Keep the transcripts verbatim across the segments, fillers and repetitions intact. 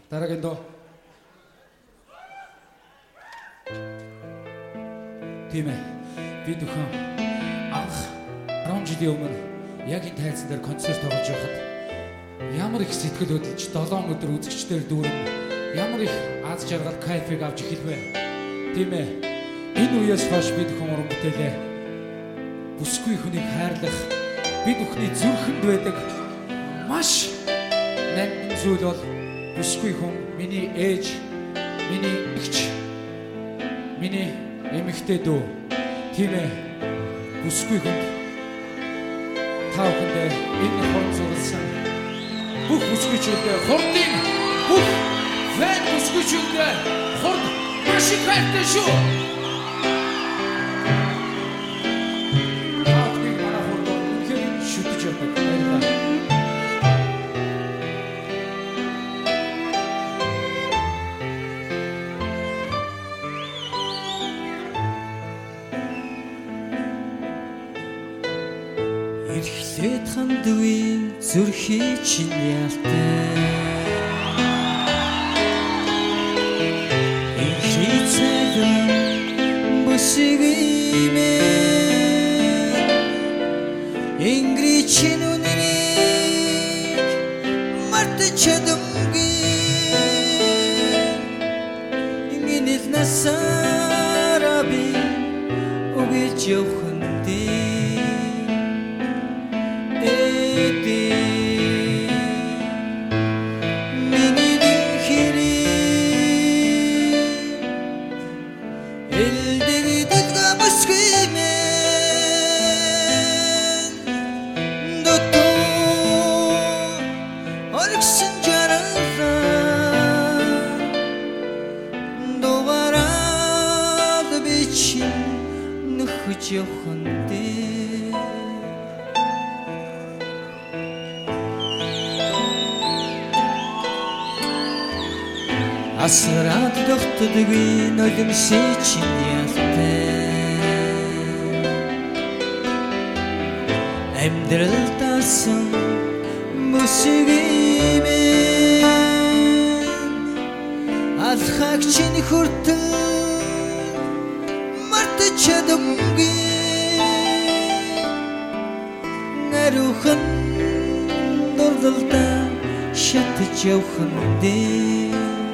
Дараагийн доо. Тийм ээ. Би дөхөн анх арван жилийн өмнө яг энэ тайлцсан дээр концерт тоглож байхад ямар их сэтгэл хөдлөж долоон өдөр үзэгчдээр дүүрэн ямар их аз жаргал кайфыг авч эхэлвэ. Тийм ээ. Энэ үеэс хойш би дөхөн уран бүтээлээ бүсгүй хүнийг хайрлах бид бүхний зүрхэнд байдаг маш нандин зүйл бол бүсгүй хүн миний ээж, миний эгч, миний эмэгтэй дүү. Тийм ээ. Бүсгүй хүн та бүхэндээ энэ хурд зурсан бүх бүсгүйчүүдээ хурдын бүх фэн бүсгүйчүүдээ хурд маш их хайртай шүү. Эрхлээд хандвын зүрхий чинь ялтай Эрхий цагын бүсэг имээ Ингри чинь үнэрийг мартаж чадамгүй Ингээл насаараа би үгэж явахынтэй явахынтэй Асраад дохтодгүй нулимсээ чинь ялтай Амьдрал тасан бүсэг имээ Алхаг чинь хүртэл мартаж чадамгүй Нарухан дурдалтай шатаж явахынтэй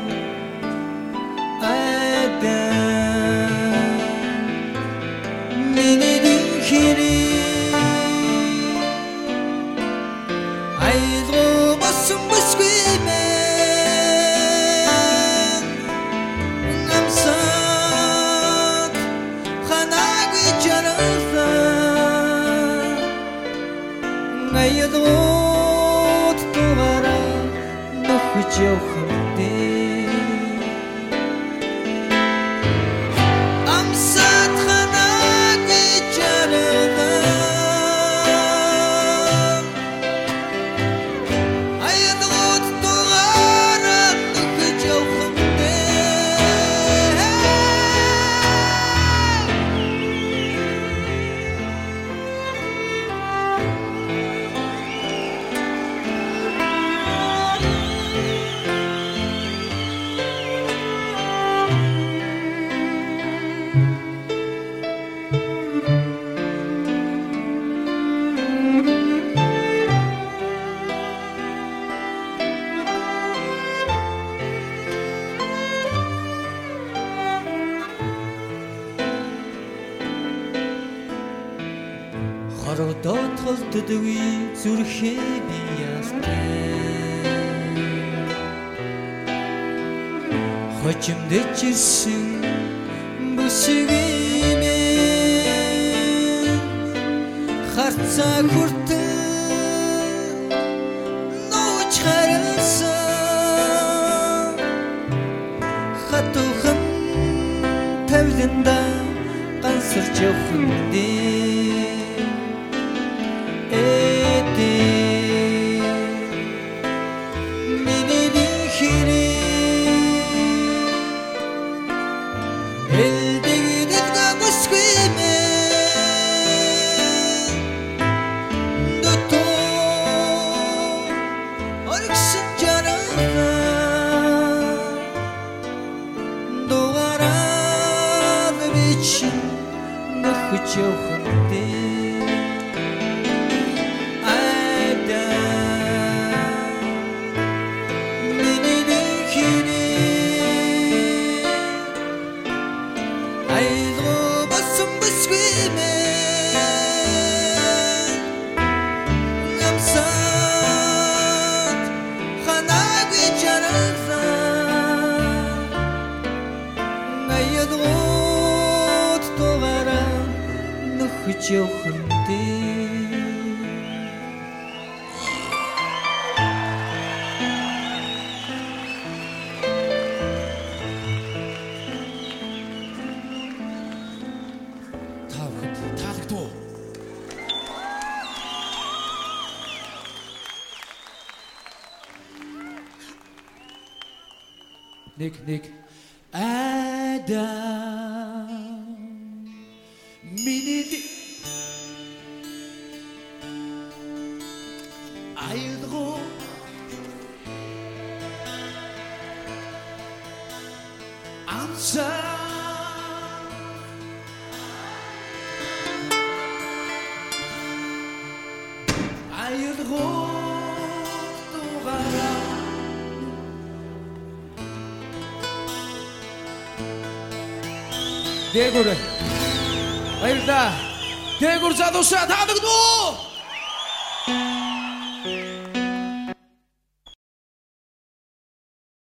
Ngayon tuwara nahujyaw hamdi Amsat khanag ijarada Ngayon tuwara nahujyaw hamdi Хордоо толддгүй зүрхээ би ялтай Хожимдэж ирсэн бүсэг имээ Харцаа хүртэл нууж харилсан Хатуухан тавиланда гансарч явахынтэй Oriksin canına чинь нөхөж явахынтэй айда миний дэхиний айдро басан бисгүй мэн намсад ханаагүй жаралзаа айдрот тогара нөхөж явахынтэй таалагдуу. Нэг нэг айда миний айдро амса айдро тогара дээгүүр баярлалаа. дээгүүр залуусаа таалагдуу.